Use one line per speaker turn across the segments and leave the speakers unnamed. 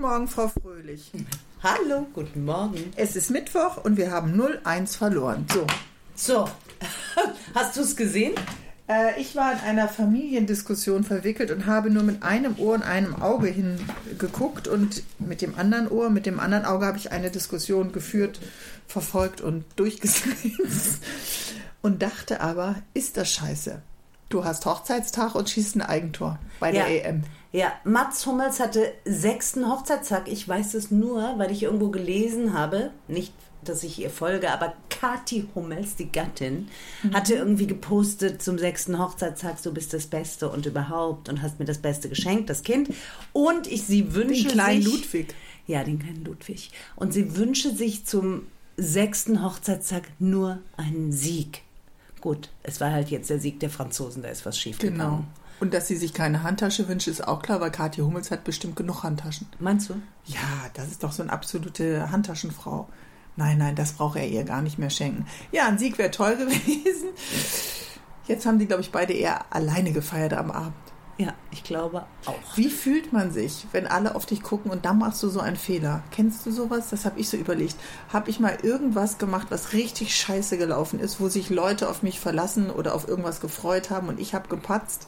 Morgen, Frau Fröhlich.
Hallo, guten Morgen.
Es ist Mittwoch und wir haben 0-1 verloren.
So. Hast du es gesehen?
Ich war in einer Familiendiskussion verwickelt und habe nur mit einem Ohr und einem Auge hingeguckt und mit dem anderen Auge habe ich eine Diskussion geführt, verfolgt und durchgesetzt und dachte aber, ist das scheiße? Du hast Hochzeitstag und schießt ein Eigentor bei der EM.
Ja, Mats Hummels hatte 6. Hochzeitstag. Ich weiß es nur, weil ich irgendwo gelesen habe, nicht, dass ich ihr folge, aber Kathi Hummels, die Gattin, hatte irgendwie gepostet zum 6. Hochzeitstag, du bist das Beste und überhaupt und hast mir das Beste geschenkt, das Kind. Und sie wünsche sich...
Den kleinen Ludwig.
Ja, den kleinen Ludwig. Und sie wünsche sich zum 6. Hochzeitstag nur einen Sieg. Gut, es war halt jetzt der Sieg der Franzosen, da ist was schief gegangen.
Genau. Und dass sie sich keine Handtasche wünscht, ist auch klar, weil Kathi Hummels hat bestimmt genug Handtaschen.
Meinst du?
Ja, das ist doch so eine absolute Handtaschenfrau. Nein, das braucht er ihr gar nicht mehr schenken. Ja, ein Sieg wäre toll gewesen. Jetzt haben die, glaube ich, beide eher alleine gefeiert am Abend.
Ja, ich glaube auch.
Wie fühlt man sich, wenn alle auf dich gucken und dann machst du so einen Fehler? Kennst du sowas? Das habe ich so überlegt. Habe ich mal irgendwas gemacht, was richtig scheiße gelaufen ist, wo sich Leute auf mich verlassen oder auf irgendwas gefreut haben und ich habe gepatzt?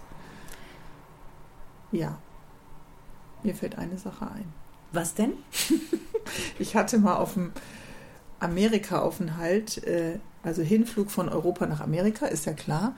Ja, mir fällt eine Sache ein.
Was denn?
Ich hatte mal auf dem Amerika-Aufenthalt, also Hinflug von Europa nach Amerika, ist ja klar,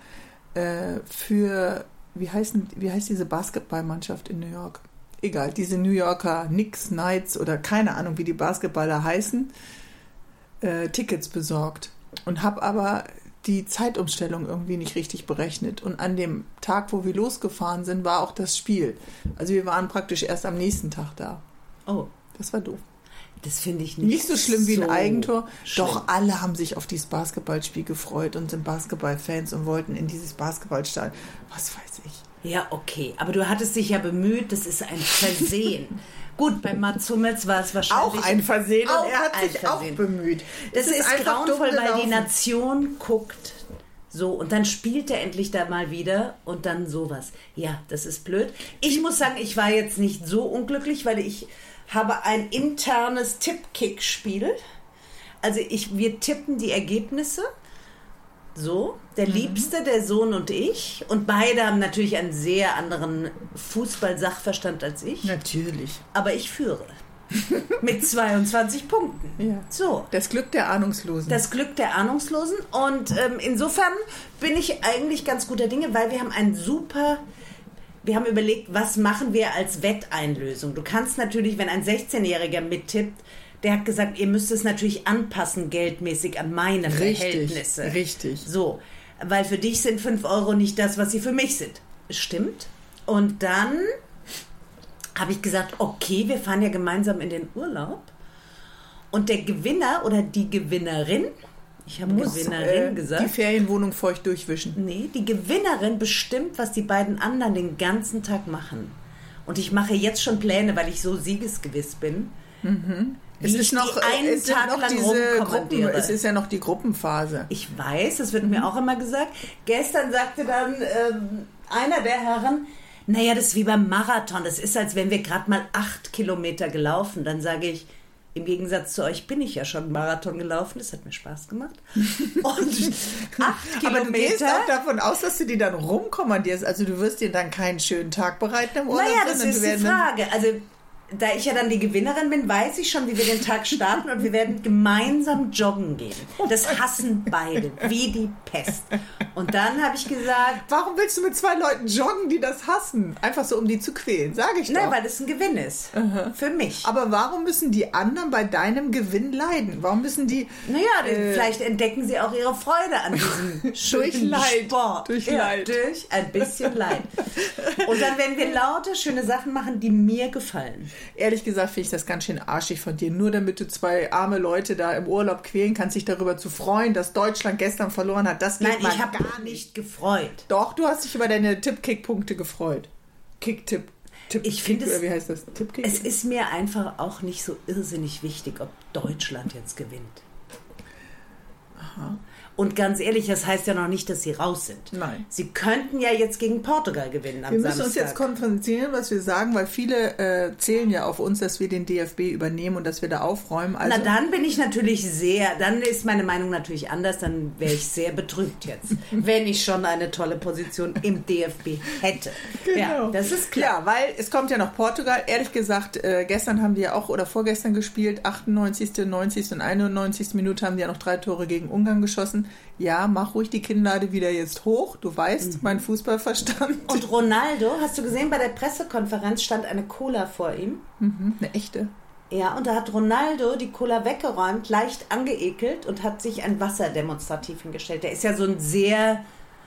für, wie heißt diese Basketballmannschaft in New York? Egal, diese New Yorker Knicks, Knights oder keine Ahnung, wie die Basketballer heißen, Tickets besorgt und habe aber die Zeitumstellung irgendwie nicht richtig berechnet. Und an dem Tag, wo wir losgefahren sind, war auch das Spiel. Also wir waren praktisch erst am nächsten Tag da.
Oh.
Das war doof.
Das finde ich
nicht so schlimm wie ein Eigentor.
Schlimm.
Doch alle haben sich auf dieses Basketballspiel gefreut und sind Basketballfans und wollten in dieses Basketballstadion. Was weiß ich.
Ja, okay. Aber du hattest dich ja bemüht. Das ist ein Versehen. Gut, bei Mats Hummels war es wahrscheinlich...
Auch ein Versehen und er hat sich auch bemüht.
Das ist grauenvoll, weil die Nation guckt so und dann spielt er endlich da mal wieder und dann sowas. Ja, das ist blöd. Ich muss sagen, ich war jetzt nicht so unglücklich, weil ich habe ein internes Tippkick-Spiel. Also wir tippen die Ergebnisse. So, der Liebste, der Sohn und ich. Und beide haben natürlich einen sehr anderen Fußball-Sachverstand als ich.
Natürlich.
Aber ich führe. Mit 22 Punkten.
Ja.
So.
Das Glück der Ahnungslosen.
Das Glück der Ahnungslosen. Und insofern bin ich eigentlich ganz guter Dinge, weil wir haben überlegt, was machen wir als Wetteinlösung. Du kannst natürlich, wenn ein 16-Jähriger mittippt, der hat gesagt, ihr müsst es natürlich anpassen, geldmäßig an meine Verhältnisse.
Richtig.
So, weil für dich sind 5 Euro nicht das, was sie für mich sind. Stimmt. Und dann habe ich gesagt, okay, wir fahren ja gemeinsam in den Urlaub. Und der Gewinner oder die Gewinnerin, ich habe Gewinnerin gesagt.
Die Ferienwohnung feucht durchwischen.
Nee, die Gewinnerin bestimmt, was die beiden anderen den ganzen Tag machen. Und ich mache jetzt schon Pläne, weil ich so siegesgewiss bin.
Mhm. Es ist ja noch die Gruppenphase.
Ich weiß, das wird mir auch immer gesagt. Gestern sagte dann einer der Herren, naja, das ist wie beim Marathon. Das ist, als wenn wir gerade mal 8 Kilometer gelaufen. Dann sage ich, im Gegensatz zu euch bin ich ja schon Marathon gelaufen. Das hat mir Spaß gemacht. Und 8 Kilometer.
Aber du gehst auch davon aus, dass du die dann rumkommandierst. Also du wirst dir dann keinen schönen Tag bereiten im Urlaub.
Naja, das ist die Frage. Also da ich ja dann die Gewinnerin bin, weiß ich schon, wie wir den Tag starten und wir werden gemeinsam joggen gehen. Das hassen beide, wie die Pest. Und dann habe ich gesagt...
Warum willst du mit 2 Leuten joggen, die das hassen? Einfach so, um die zu quälen, sage ich doch.
Nein, weil das ein Gewinn ist. Für mich.
Aber warum müssen die anderen bei deinem Gewinn leiden? Warum müssen die...
Naja, vielleicht entdecken sie auch ihre Freude an diesem schönen Sport.
Durch Leid.
Durch ein bisschen Leid. Und dann werden wir lauter schöne Sachen machen, die mir gefallen.
Ehrlich gesagt finde ich das ganz schön arschig von dir. Nur damit du 2 arme Leute da im Urlaub quälen kannst, sich darüber zu freuen, dass Deutschland gestern verloren hat. Das geht
Nein, ich habe gar nicht gefreut.
Doch, du hast dich über deine Tipp-Kick-Punkte gefreut. Kick-Tipp.
Ich finde es,
wie heißt das? Tipp-Kick?
Es ist mir einfach auch nicht so irrsinnig wichtig, ob Deutschland jetzt gewinnt.
Aha.
Und ganz ehrlich, das heißt ja noch nicht, dass sie raus sind.
Nein.
Sie könnten ja jetzt gegen Portugal gewinnen am Samstag.
Wir müssen uns jetzt konzentrieren, was wir sagen, weil viele zählen ja auf uns, dass wir den DFB übernehmen und dass wir da aufräumen. Also
Na, dann bin ich natürlich dann ist meine Meinung natürlich anders, dann wäre ich sehr betrübt jetzt, wenn ich schon eine tolle Position im DFB hätte.
Genau.
Ja, das ist klar.
Ja, weil es kommt ja noch Portugal. Ehrlich gesagt, gestern haben die ja auch, oder vorgestern gespielt, 98., 90. und 91. Minute haben die ja noch 3 Tore gegen Ungarn geschossen. Ja, mach ruhig die Kinnlade wieder jetzt hoch. Du weißt, mein Fußballverstand.
Und Ronaldo, hast du gesehen, bei der Pressekonferenz stand eine Cola vor ihm.
Eine echte.
Ja, und da hat Ronaldo die Cola weggeräumt, leicht angeekelt und hat sich ein Wasser demonstrativ hingestellt. Der ist ja so ein sehr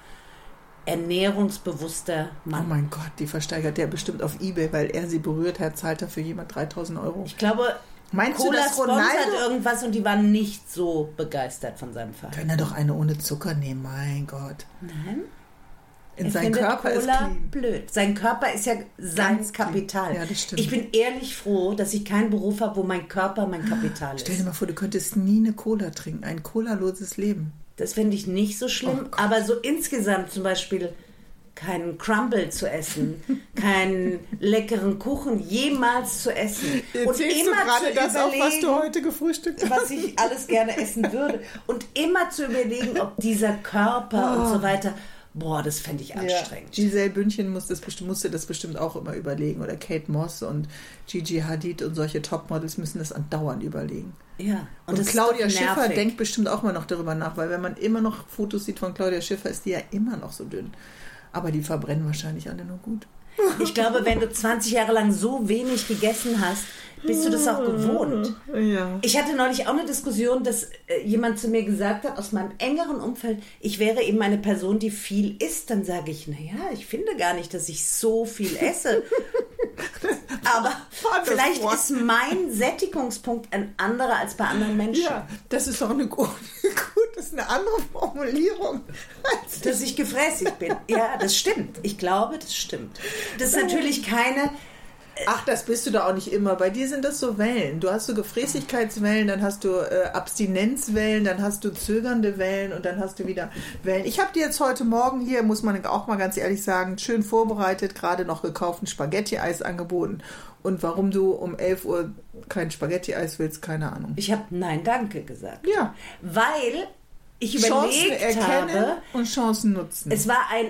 ernährungsbewusster Mann.
Oh mein Gott, die versteigert der bestimmt auf eBay, weil er sie berührt hat, zahlt dafür jemand 3.000 €.
Ich glaube,
meinst
Cola
du, dass
sponsert
Ronaldo
irgendwas und die waren nicht so begeistert von seinem Verein.
Kann er doch eine ohne Zucker nehmen, mein Gott.
Nein.
Sein Körper
Cola
ist clean.
blöd. Sein Körper ist ja sein
Ganz
Kapital.
clean. Ja, das stimmt.
Ich bin ehrlich froh, dass ich keinen Beruf habe, wo mein Körper mein Kapital ist.
Stell dir mal vor, du könntest nie eine Cola trinken. Ein colaloses Leben.
Das finde ich nicht so schlimm,
Oh Gott.
aber so insgesamt zum Beispiel keinen Crumble zu essen, keinen leckeren Kuchen jemals zu essen.
Erzählst du gerade das auch, was du heute gefrühstückt hast?
Was ich alles gerne essen würde. Und immer zu überlegen, ob dieser Körper und so weiter, das fände ich anstrengend.
Ja. Giselle Bündchen musste das bestimmt auch immer überlegen. Oder Kate Moss und Gigi Hadid und solche Topmodels müssen das andauernd überlegen.
Ja.
Und
das
Claudia
ist doch
Schiffer
nervig.
denkt bestimmt auch mal noch darüber nach, weil wenn man immer noch Fotos sieht von Claudia Schiffer, ist die ja immer noch so dünn. Aber die verbrennen wahrscheinlich alle nur gut.
Ich glaube, wenn du 20 Jahre lang so wenig gegessen hast, bist du das auch gewohnt.
Ja.
Ich hatte neulich auch eine Diskussion, dass jemand zu mir gesagt hat, aus meinem engeren Umfeld, ich wäre eben eine Person, die viel isst. Dann sage ich, naja, ich finde gar nicht, dass ich so viel esse. Aber vielleicht ist mein Sättigungspunkt ein anderer als bei anderen Menschen.
Ja, das ist doch das ist eine andere Formulierung.
Dass ich gefräßig bin. Ja, das stimmt. Ich glaube, das stimmt. Das ist natürlich keine...
Ach, das bist du da auch nicht immer. Bei dir sind das so Wellen. Du hast so Gefräßigkeitswellen, dann hast du Abstinenzwellen, dann hast du zögernde Wellen und dann hast du wieder Wellen. Ich habe dir jetzt heute Morgen hier, muss man auch mal ganz ehrlich sagen, schön vorbereitet, gerade noch gekauften Spaghetti-Eis angeboten. Und warum du um 11 Uhr kein Spaghetti-Eis willst, keine Ahnung.
Ich habe Nein, danke gesagt.
Ja.
Weil ich
Chancen
überlegt
erkennen
habe...
und Chancen nutzen.
Es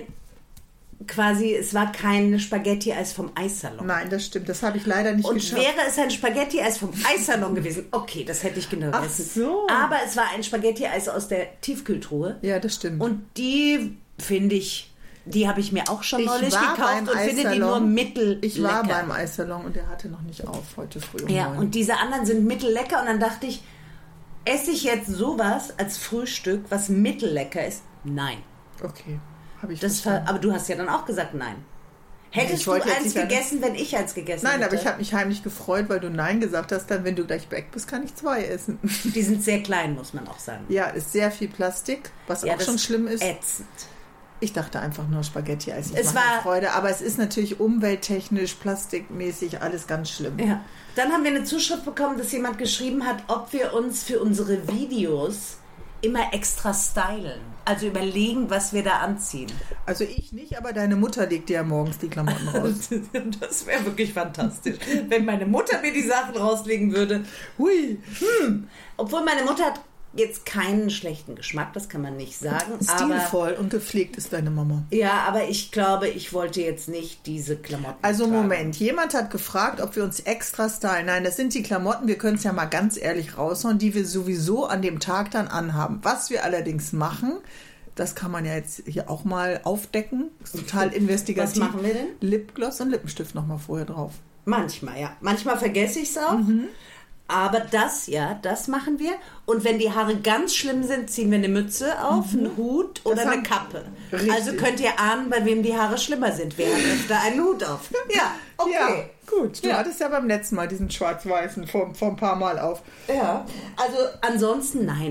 war kein Spaghetti-Eis vom Eissalon.
Nein, das stimmt. Das habe ich leider nicht
Und
geschafft.
wäre es ein Spaghetti-Eis vom Eissalon gewesen, okay, das hätte ich genau
Ach
gegessen.
so.
Aber es war ein Spaghetti-Eis aus der Tiefkühltruhe.
Ja, das stimmt.
Und die, finde ich, die habe ich mir auch schon neulich gekauft
beim
und finde die nur mittellecker.
Ich war beim Eissalon und der hatte noch nicht auf heute früh um 9.
Und diese anderen sind mittellecker. Und dann dachte ich, esse ich jetzt sowas als Frühstück, was mittellecker ist? Nein.
Okay, habe ich verstanden.
Aber du hast ja dann auch gesagt nein. Hättest du eins gegessen, wenn ich eins gegessen hätte?
Nein, aber ich habe mich heimlich gefreut, weil du Nein gesagt hast. Dann, wenn du gleich weg bist, kann ich 2 essen.
Die sind sehr klein, muss man auch sagen.
Ja, ist sehr viel Plastik, was auch schon schlimm ist.
Ätzend.
Ich dachte einfach nur Spaghetti-Eis.
Es
macht mir Freude, aber es ist natürlich umwelttechnisch, plastikmäßig alles ganz schlimm.
Ja. Dann haben wir eine Zuschrift bekommen, dass jemand geschrieben hat, ob wir uns für unsere Videos immer extra stylen. Also überlegen, was wir da anziehen.
Also ich nicht, aber deine Mutter legt dir ja morgens die Klamotten raus.
Das wäre wirklich fantastisch. Wenn meine Mutter mir die Sachen rauslegen würde.
Hui.
Obwohl meine Mutter hat jetzt keinen schlechten Geschmack, das kann man nicht sagen.
Stilvoll und gepflegt ist deine Mama.
Ja, aber ich glaube, ich wollte jetzt nicht diese Klamotten
Also
tragen.
Moment, jemand hat gefragt, ob wir uns extra stylen. Nein, das sind die Klamotten, wir können es ja mal ganz ehrlich raushauen, die wir sowieso an dem Tag dann anhaben. Was wir allerdings machen, das kann man ja jetzt hier auch mal aufdecken, ist total investigativ.
Was machen wir denn?
Lipgloss und Lippenstift nochmal vorher drauf.
Manchmal, ja. Manchmal vergesse ich es auch. Aber das machen wir. Und wenn die Haare ganz schlimm sind, ziehen wir eine Mütze auf, einen Hut oder eine Kappe.
Richtig.
Also könnt ihr ahnen, bei wem die Haare schlimmer sind. Wer hat öfter einen Hut auf? Ja, okay.
Ja, gut. Du hattest ja beim letzten Mal diesen schwarz-weißen vor ein paar Mal auf.
Ja, also ansonsten nein.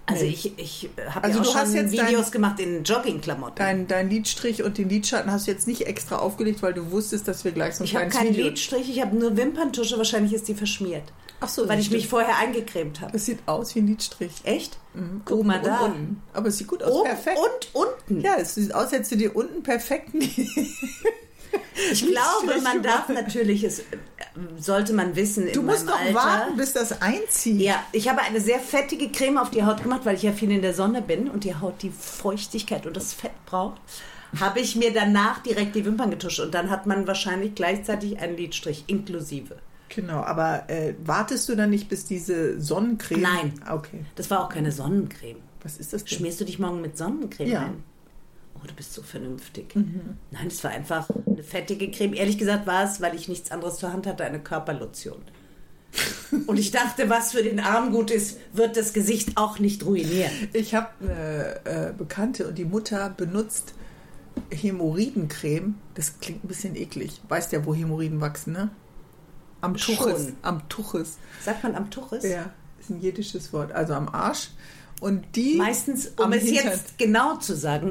Also
Nee.
ich habe
Also
ja auch
du hast
schon
jetzt
Videos gemacht in Joggingklamotten.
Dein Lidstrich und den Lidschatten hast du jetzt nicht extra aufgelegt, weil du wusstest, dass wir gleich so ein
Ich habe
kleines
keinen
Video...
Lidstrich, ich habe nur Wimperntusche, wahrscheinlich ist die verschmiert.
Ach so,
Weil ich
stimmt.
mich vorher eingecremt habe.
Das sieht aus wie ein Lidstrich.
Echt?
Mhm.
Guck
Oben
mal da.
Und unten. Aber es sieht gut aus.
Oben
Perfekt.
und unten.
Ja, es sieht aus, als hättest du dir unten perfekt...
Ich glaube, man darf natürlich, sollte man wissen
Du
in
musst
meinem
doch
Alter.
warten, bis das einzieht.
Ja, ich habe eine sehr fettige Creme auf die Haut gemacht, weil ich ja viel in der Sonne bin und die Haut die Feuchtigkeit und das Fett braucht. Habe ich mir danach direkt die Wimpern getuscht und dann hat man wahrscheinlich gleichzeitig einen Lidstrich inklusive.
Genau, aber wartest du dann nicht, bis diese Sonnencreme...
Nein.
Okay.
Das war auch keine Sonnencreme.
Was ist das denn?
Schmierst du dich morgen mit Sonnencreme
Ja.
ein? Oh, du bist so vernünftig. Nein, es war einfach eine fettige Creme. Ehrlich gesagt war es, weil ich nichts anderes zur Hand hatte, eine Körperlotion. Und ich dachte, was für den Arm gut ist, wird das Gesicht auch nicht ruinieren.
Ich habe eine Bekannte und die Mutter benutzt Hämorrhoidencreme. Das klingt ein bisschen eklig. Weißt ja, wo Hämorrhoiden wachsen, ne? Am Tuches.
Schon.
Am Tuches.
Sagt man am Tuches?
Ja, ist ein jiddisches Wort. Also am Arsch. Und die...
Meistens, um
am
es
Hintern.
jetzt genau zu sagen,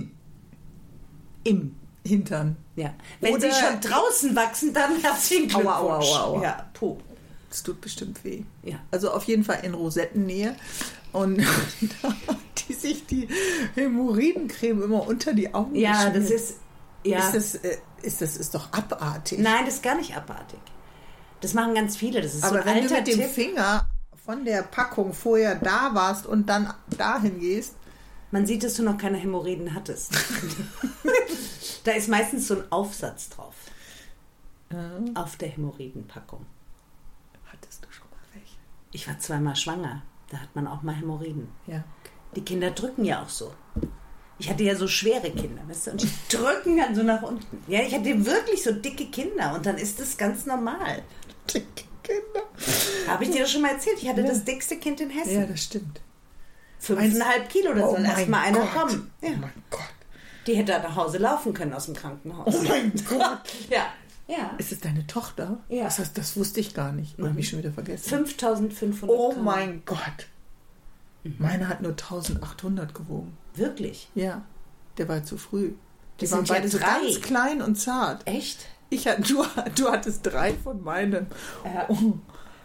im
Hintern.
Ja. Wenn
Oder-
sie schon draußen wachsen, dann herzlichen Glückwunsch.
Aua, aua, aua.
Ja, puh.
Das tut bestimmt weh.
Ja.
Also auf jeden Fall in Rosettennähe. Und da hat die sich die Hämorrhoidencreme immer unter die Augen
Ja,
geschmiert.
das ist... Ja.
Das ist doch abartig.
Nein, das ist gar nicht abartig. Das machen ganz viele. Das ist
Aber
so ein
wenn
alter
du mit dem
Tipp.
Finger von der Packung vorher da warst und dann dahin gehst,
Man sieht, dass du noch keine Hämorrhoiden hattest. Da ist meistens so ein Aufsatz drauf. Auf der Hämorrhoidenpackung.
hattest du schon mal welche.
Ich war 2-mal schwanger. Da hat man auch mal Hämorrhoiden.
Ja.
Die Kinder drücken ja auch so. Ich hatte ja so schwere Kinder, weißt du, und die drücken dann so nach unten. Ja, ich hatte wirklich so dicke Kinder und dann ist das ganz normal.
Dicke Kinder.
Habe ich dir das schon mal erzählt? Ich hatte das dickste Kind in Hessen.
Ja, das stimmt.
5,5 Kilo, da soll erst mal einer
Gott.
kommen. Ja.
Oh mein Gott.
Die hätte nach Hause laufen können aus dem Krankenhaus.
Oh mein Gott.
Ja. Ja.
Ist es deine Tochter?
Ja.
Das wusste ich gar nicht. Oder habe ich schon wieder vergessen?
5.500
Oh
Gramm.
mein Gott. Meine hat nur 1.800 gewogen.
Wirklich?
Ja. Der war zu früh. Die
Das
waren
sind ja
beide so
3.
ganz klein und zart.
Echt?
Du hattest 3 von meinem.
Ja.
Oh.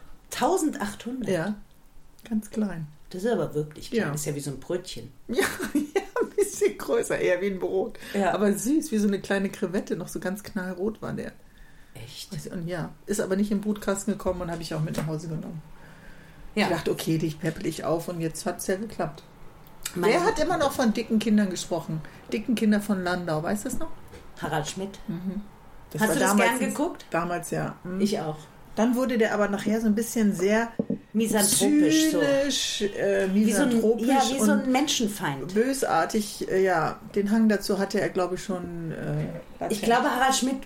1.800?
Ja. Ganz klein.
Das ist aber wirklich klein.
Ja.
Das ist ja wie so ein Brötchen.
Ja, ein bisschen größer, eher wie ein Brot.
Ja.
Aber süß, wie so eine kleine Krevette, noch so ganz knallrot war der.
Echt?
Und ja, ist aber nicht im Brutkasten gekommen und habe ich auch mit nach Hause genommen. Ich
Ja.
dachte, okay, dich peppel ich auf und jetzt hat es ja geklappt.
Mein
Wer hat immer noch von dicken Kindern gesprochen? Dicken Kinder von Landau, weißt du das noch?
Harald Schmidt.
Das
Hast
war
du das
damals
gern geguckt?
Damals ja. Mhm.
Ich auch.
Dann wurde der aber nachher so ein bisschen sehr
Misanthropisch so.
zynisch,
Wie so ein,
misanthropisch
ja, wie so
und
ein Menschenfeind.
bösartig. Ja, den Hang dazu hatte er, glaube ich, schon.
Ich glaube, Harald Schmidt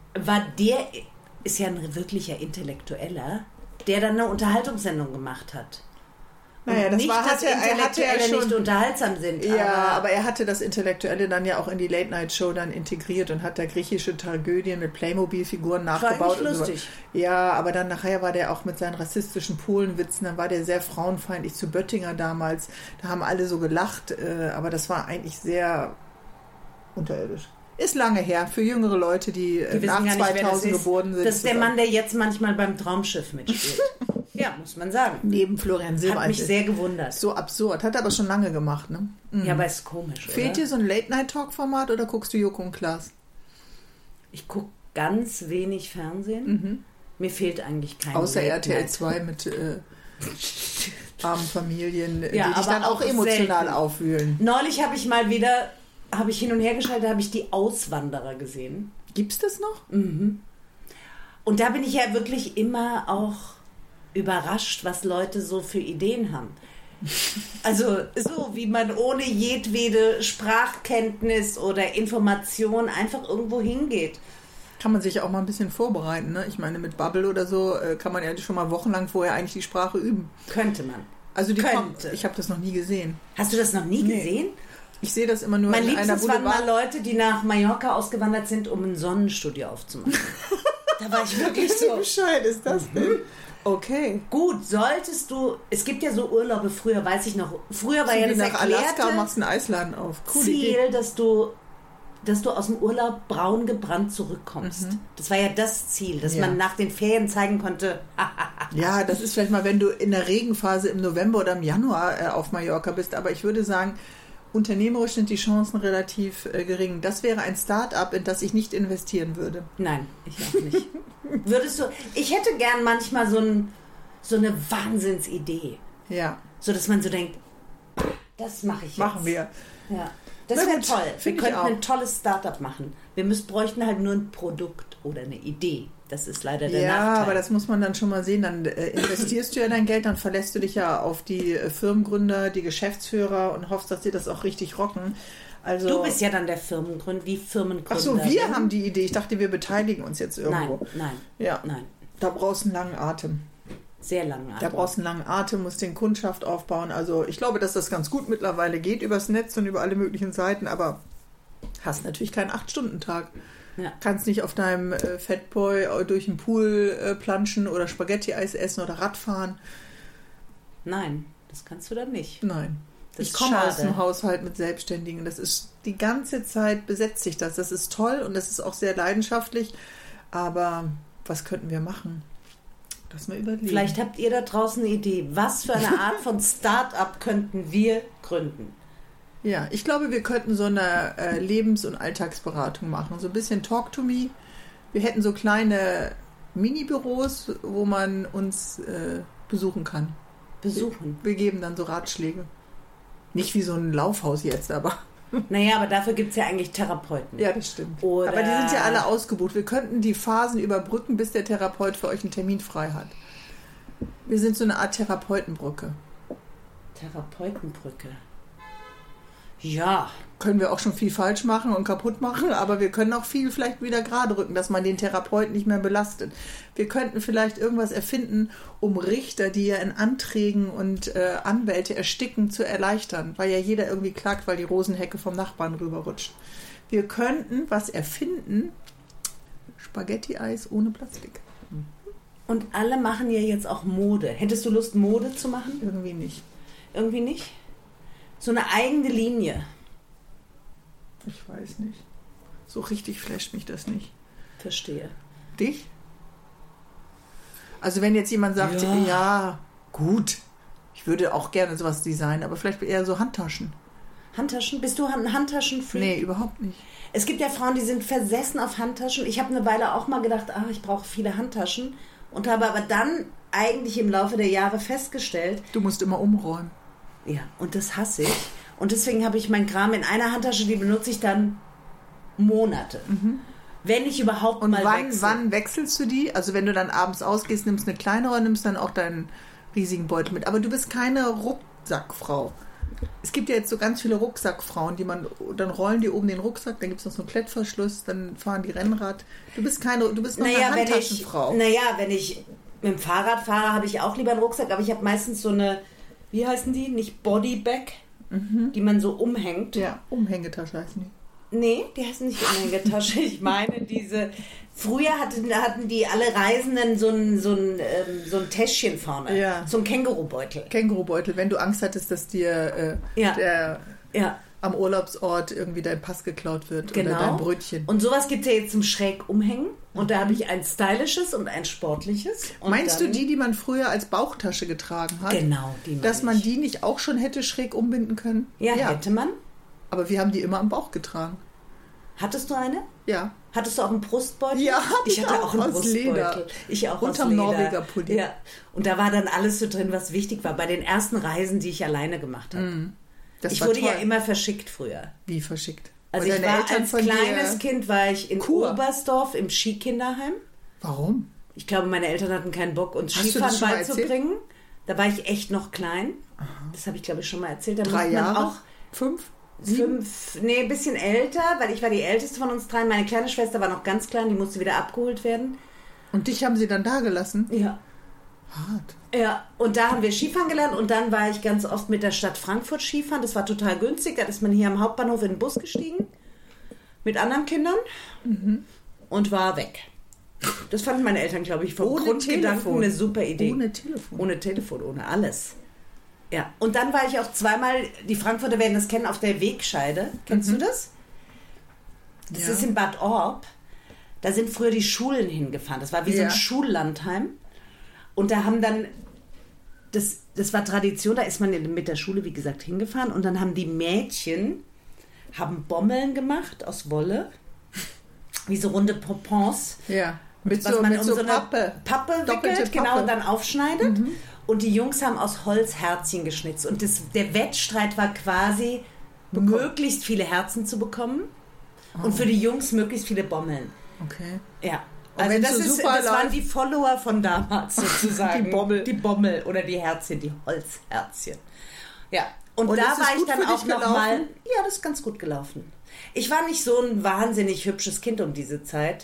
ist ja ein wirklicher Intellektueller, der dann eine Unterhaltungssendung gemacht hat.
Naja,
Und
das
nicht,
war,
dass
er hatte
Intellektuelle
ja schon.
nicht unterhaltsam sind.
Ja, aber er hatte das Intellektuelle dann ja auch in die Late-Night-Show dann integriert und hat da griechische Tragödien mit Playmobil-Figuren nachgebaut.
eigentlich
und so.
lustig.
Ja, aber dann nachher war der auch mit seinen rassistischen Polenwitzen, dann war der sehr frauenfeindlich zu Böttinger damals. Da haben alle so gelacht, aber das war eigentlich sehr unterirdisch. Ist lange her für jüngere Leute, die
wissen
nach
gar nicht, wer das
2000
ist.
geboren sind.
Das ist der Mann, der jetzt manchmal beim Traumschiff mitspielt. Ja, muss man sagen.
neben Florian
Hat
Silbereisen.
mich sehr gewundert.
So absurd. Hat er aber schon lange gemacht, ne?
Ja, aber ist komisch,
Fehlt
oder?
dir so ein Late-Night-Talk-Format oder guckst du Joko und Klaas?
Ich gucke ganz wenig Fernsehen. Mir fehlt eigentlich kein
Außer
Late
RTL
Night.
2 mit armen Familien,
Ja,
die dich
aber
dann auch
auch
emotional
selten.
aufwühlen.
Neulich habe ich mal wieder, hin und her geschaltet, da habe ich die Auswanderer gesehen.
Gibt's das noch?
Und da bin ich ja wirklich immer auch überrascht, was Leute so für Ideen haben. Also so, wie man ohne jedwede Sprachkenntnis oder Information einfach irgendwo hingeht.
Kann man sich auch mal ein bisschen vorbereiten, ne? Ich meine, mit Bubble oder so kann man ja schon mal wochenlang vorher eigentlich die Sprache üben.
Könnte man.
Also
Könnte.
ich habe das noch nie gesehen.
Hast du das noch nie gesehen?
Ich sehe das immer nur
Mein
in einer
Liebstes waren mal
Boulevard.
Leute, die nach Mallorca ausgewandert sind, um ein Sonnenstudio aufzumachen. Da war ich wirklich
Wie
so.
bescheuert ist das denn? Okay.
Gut, solltest du, es gibt ja so Urlaube, früher weiß ich noch, früher war
So
ja
wie
das
nach
erklärte
Alaska machst einen Eisladen auf. Coole
Ziel,
Idee.
dass du aus dem Urlaub braun gebrannt zurückkommst. Das war ja das Ziel, dass man nach den Ferien zeigen konnte.
Ja, das ist vielleicht mal, wenn du in der Regenphase im November oder im Januar auf Mallorca bist. Aber ich würde sagen, unternehmerisch sind die Chancen relativ gering. Das wäre ein Start-up, in das ich nicht investieren würde.
Nein, ich auch nicht. Würdest du? Ich hätte gern manchmal so eine Wahnsinnsidee.
Ja.
So, dass man so denkt, das mache ich jetzt.
Machen wir.
Ja. Das wäre toll. Wir könnten
auch
ein tolles Start-up machen. Wir bräuchten halt nur ein Produkt oder eine Idee. Das ist leider der Nachteil.
Ja, aber das muss man dann schon mal sehen. Dann investierst du ja dein Geld, dann verlässt du dich ja auf die Firmengründer, die Geschäftsführer und hoffst, dass sie das auch richtig rocken. Also,
du bist ja dann der Firmengründer.
Ach so, wir haben die Idee. Ich dachte, wir beteiligen uns jetzt irgendwo.
Nein.
Ja.
Nein.
Da brauchst du einen langen Atem.
Sehr langen Atem.
Da brauchst du einen langen Atem, musst den Kundschaft aufbauen. Also ich glaube, dass das ganz gut mittlerweile geht übers Netz und über alle möglichen Seiten, aber hast natürlich keinen 8-Stunden-Tag.
Ja.
Kannst nicht auf deinem Fatboy durch den Pool planschen oder Spaghetti-Eis essen oder Radfahren.
Nein, das kannst du dann nicht.
Nein.
Das
ich
ist
komme
schade.
aus einem Haushalt mit Selbstständigen. Das ist die ganze Zeit besetzt sich das. Das ist toll und das ist auch sehr leidenschaftlich. Aber was könnten wir machen? Lass mal überlegen.
Vielleicht habt ihr da draußen eine Idee. Was für eine Art von Start-up könnten wir gründen?
Ja, ich glaube, wir könnten so eine Lebens- und Alltagsberatung machen. So ein bisschen Talk to Me. Wir hätten so kleine Mini-Büros, wo man uns besuchen kann.
Besuchen?
Wir geben dann so Ratschläge. Nicht wie so ein Laufhaus jetzt, aber...
Naja, aber dafür gibt es ja eigentlich Therapeuten.
Ja, das stimmt.
Oder
aber die sind ja alle ausgebucht. Wir könnten die Phasen überbrücken, bis der Therapeut für euch einen Termin frei hat. Wir sind so eine Art Therapeutenbrücke.
Therapeutenbrücke. Ja.
Können wir auch schon viel falsch machen und kaputt machen, aber wir können auch viel vielleicht wieder gerade rücken, dass man den Therapeuten nicht mehr belastet. Wir könnten vielleicht irgendwas erfinden, um Richter, die ja in Anträgen und Anwälte ersticken, zu erleichtern, weil ja jeder irgendwie klagt, weil die Rosenhecke vom Nachbarn rüberrutscht. Wir könnten was erfinden, Spaghetti-Eis ohne Plastik.
Und alle machen ja jetzt auch Mode. Hättest du Lust, Mode zu machen?
Irgendwie nicht.
Irgendwie nicht? So eine eigene Linie.
Ich weiß nicht. So richtig flasht mich das nicht.
Verstehe.
Dich? Also wenn jetzt jemand sagt, ja, gut, ich würde auch gerne sowas designen, aber vielleicht eher so Handtaschen.
Handtaschen? Bist du ein Handtaschenfreak?
Nee, überhaupt nicht.
Es gibt ja Frauen, die sind versessen auf Handtaschen. Ich habe eine Weile auch mal gedacht, ich brauche viele Handtaschen und habe aber dann eigentlich im Laufe der Jahre festgestellt,
du musst immer umräumen.
Ja, und das hasse ich. Und deswegen habe ich meinen Kram in einer Handtasche, die benutze ich dann Monate. Wenn ich überhaupt
und
mal wechsle.
Wann wechselst du die? Also wenn du dann abends ausgehst, nimmst eine kleinere, nimmst dann auch deinen riesigen Beutel mit. Aber du bist keine Rucksackfrau. Es gibt ja jetzt so ganz viele Rucksackfrauen, dann rollen die oben den Rucksack, dann gibt es noch so einen Klettverschluss, dann fahren die Rennrad. Du bist noch eine Handtaschenfrau.
Wenn ich mit dem Fahrrad fahre, habe ich auch lieber einen Rucksack, aber ich habe meistens so eine, wie heißen die? Nicht Bodybag, die man so umhängt.
Ja, Umhängetasche heißen die.
Nee, die heißen nicht Umhängetasche. Ich meine diese... Früher hatten die alle Reisenden so ein Täschchen vorne.
Ja.
So ein Kängurubeutel.
Kängurubeutel, wenn du Angst hattest, dass dir am Urlaubsort irgendwie dein Pass geklaut wird oder dein Brötchen.
Und sowas gibt es ja jetzt zum schräg umhängen. Und da habe ich ein stylisches und ein sportliches. Und
meinst du die man früher als Bauchtasche getragen hat?
Genau, die meine
dass man die nicht auch schon hätte schräg umbinden können?
Ja, hätte man.
Aber wir haben die immer am Bauch getragen.
Hattest du eine?
Ja.
Hattest du auch einen Brustbeutel?
Ja,
ich hatte auch einen
aus
Brustbeutel.
Leder.
Ich auch
unterm
aus Leder.
Norweger Pulli.
Ja. Und da war dann alles so drin, was wichtig war. Bei den ersten Reisen, die ich alleine gemacht habe. Ich wurde ja immer verschickt früher.
Wie verschickt?
Also ich war als kleines Kind war ich in Oberstdorf im Skikinderheim.
Warum?
Ich glaube, meine Eltern hatten keinen Bock, uns Skifahren beizubringen. Da war ich echt noch klein. Aha. Das habe ich, glaube ich, schon mal erzählt. Da
3 Jahre?
Auch
5?
5, nee, ein bisschen älter, weil ich war die älteste von uns dreien. Meine kleine Schwester war noch ganz klein, die musste wieder abgeholt werden.
Und dich haben sie dann da gelassen?
Ja.
Hart.
Ja, und da haben wir Skifahren gelernt und dann war ich ganz oft mit der Stadt Frankfurt Skifahren. Das war total günstig. Da ist man hier am Hauptbahnhof in den Bus gestiegen mit anderen Kindern und war weg. Das fanden meine Eltern, glaube ich, vom
Ohne
Grundgedanken
Telefon.
eine super Idee.
Ohne Telefon.
Ohne Telefon, ohne alles. Ja, und dann war ich auch zweimal, die Frankfurter werden das kennen, auf der Wegscheide. Kennst du das? Das ist in Bad Orb. Da sind früher die Schulen hingefahren. Das war wie so ein Schullandheim. Und da haben dann, das war Tradition, da ist man mit der Schule, wie gesagt, hingefahren. Und dann haben die Mädchen, Bommeln gemacht aus Wolle. Wie so runde Pompons.
Ja, mit
was
so,
man
mit so Pappe.
Pappe wickelt, genau, und dann aufschneidet. Und die Jungs haben aus Holz Herzchen geschnitzt. Und der Wettstreit war quasi, möglichst viele Herzen zu bekommen. Und für die Jungs möglichst viele Bommeln.
Okay.
Ja. Also das waren die Follower von damals sozusagen.
Die
Bommel oder die Herzchen, die Holzherzchen. Ja. Und da war ich dann auch nochmal. Ja, das ist ganz gut gelaufen. Ich war nicht so ein wahnsinnig hübsches Kind um diese Zeit.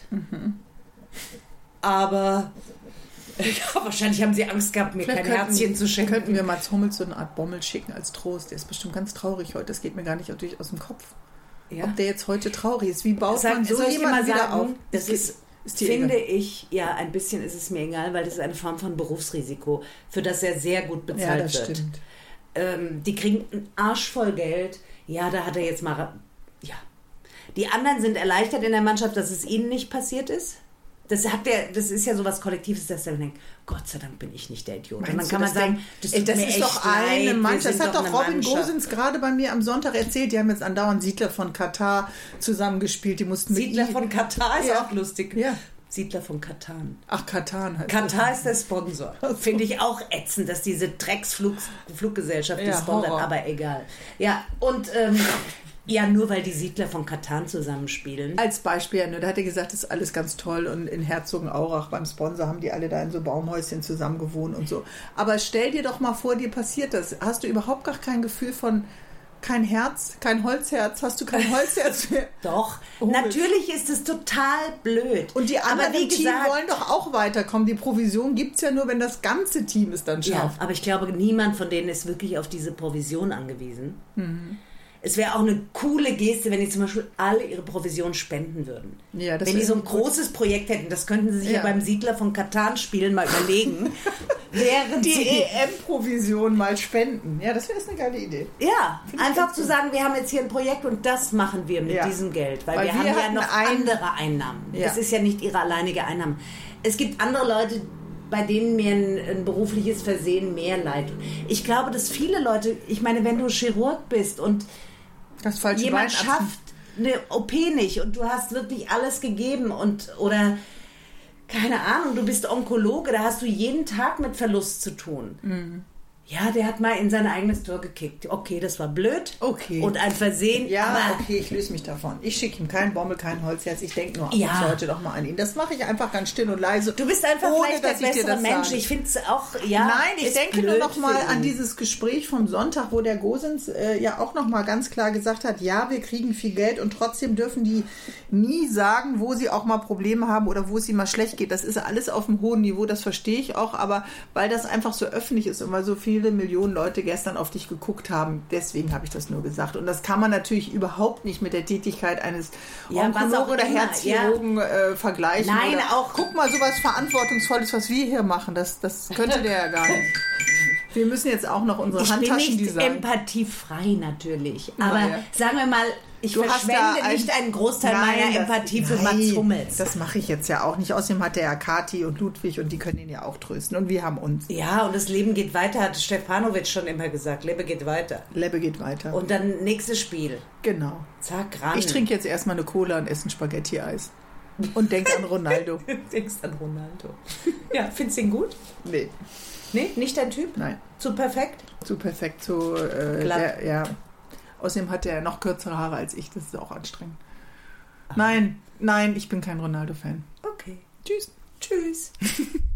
Aber wahrscheinlich haben sie Angst gehabt, mir kein Herzchen zu schenken.
Könnten wir Mats Hummels so eine Art Bommel schicken als Trost. Der ist bestimmt ganz traurig heute. Das geht mir gar nicht aus dem Kopf. Ja. Ob der jetzt heute traurig ist. Wie baut man so jemanden wieder auf?
Das ist finde ich, ein bisschen ist es mir egal, weil das ist eine Form von Berufsrisiko, für das er sehr gut bezahlt wird. Ja, das stimmt. Die kriegen einen Arsch voll Geld. Ja, da hat er jetzt mal... Ja. Die anderen sind erleichtert in der Mannschaft, dass es ihnen nicht passiert ist. Das ist ja so was Kollektives, dass man denkt, Gott sei Dank bin ich nicht der Idiot. Und dann kann man sagen, das ist doch eine
Mannschaft. Das hat doch Robin Gosens gerade bei mir am Sonntag erzählt. Die haben jetzt andauernd Siedler von Katar zusammengespielt. Die mussten
Siedler von Katar ist auch lustig.
Ja.
Siedler von Katan.
Ach, Katan heißt
Katar ist der Sponsor. Finde ich auch ätzend, dass diese Drecksfluggesellschaft die sponsert, aber egal. Ja, und nur weil die Siedler von Katan zusammenspielen.
Als Beispiel, da hat er gesagt, das ist alles ganz toll und in Herzogenaurach beim Sponsor haben die alle da in so Baumhäuschen zusammen gewohnt und so. Aber stell dir doch mal vor, dir passiert das. Hast du überhaupt gar kein Gefühl von kein Herz, kein Holzherz? Hast du kein Holzherz mehr?
Doch, natürlich ist es total blöd.
Und die anderen im Team wollen doch auch weiterkommen. Die Provision gibt es ja nur, wenn das ganze Team es dann schafft.
Ja, aber ich glaube, niemand von denen ist wirklich auf diese Provision angewiesen. Es wäre auch eine coole Geste, wenn die zum Beispiel alle ihre Provision spenden würden. Ja, wenn die so ein großes Projekt hätten, das könnten sie sich ja beim Siedler von Katan spielen mal überlegen. Während
die EM-Provision mal spenden. Ja, das wäre eine geile Idee.
Ja, einfach zu sagen, wir haben jetzt hier ein Projekt und das machen wir mit diesem Geld. Weil wir haben ja noch andere Einnahmen. Ja. Das ist ja nicht ihre alleinige Einnahme. Es gibt andere Leute, bei denen mir ein berufliches Versehen mehr leid. Ich glaube, dass viele Leute, ich meine, wenn du Chirurg bist und jemand schafft eine OP nicht und du hast wirklich alles gegeben oder keine Ahnung, du bist Onkologe, da hast du jeden Tag mit Verlust zu tun. Ja, der hat mal in sein eigenes Tor gekickt. Okay, das war blöd.
Okay.
Und ein Versehen.
Ja, aber okay, ich löse mich davon. Ich schicke ihm keinen Bommel, kein Holzherz. Ich denke nur heute doch mal an ihn. Das mache ich einfach ganz still und leise.
Du bist einfach vielleicht der bessere Mensch. Ich finde es auch,
Nein, ich denke nur noch mal an dieses Gespräch vom Sonntag, wo der Gosens auch noch mal ganz klar gesagt hat, ja, wir kriegen viel Geld und trotzdem dürfen die nie sagen, wo sie auch mal Probleme haben oder wo es ihnen mal schlecht geht. Das ist alles auf einem hohen Niveau, das verstehe ich auch, aber weil das einfach so öffentlich ist und weil so viele Millionen Leute gestern auf dich geguckt haben, deswegen habe ich das nur gesagt. Und das kann man natürlich überhaupt nicht mit der Tätigkeit eines Onkologen oder Herzchirurgen vergleichen.
Nein,
oder,
auch.
Guck mal, sowas Verantwortungsvolles, was wir hier machen, das könnte der ja gar nicht. Wir müssen jetzt auch noch unsere Handtaschen designen.
Ich bin nicht empathiefrei natürlich, aber sagen wir mal, ich verschwende nicht einen Großteil meiner Empathie für Mats Hummels.
Das mache ich jetzt ja auch nicht. Außerdem hat er ja Kathi und Ludwig und die können ihn ja auch trösten. Und wir haben uns.
Ja, und das Leben geht weiter, hat Stefanovic schon immer gesagt. Lebe geht weiter.
Lebe geht weiter.
Und dann nächstes Spiel.
Genau.
Zack, ran.
Ich trinke jetzt erstmal eine Cola und esse ein Spaghetti-Eis. Und denk an Ronaldo.
Denkst an Ronaldo. Ja, findest du ihn gut?
Nee.
Nee, nicht dein Typ?
Nein.
Zu perfekt?
Zu perfekt, ja. Außerdem hat er noch kürzere Haare als ich, das ist auch anstrengend. Ach. Nein, ich bin kein Ronaldo-Fan.
Okay.
Tschüss.
Tschüss.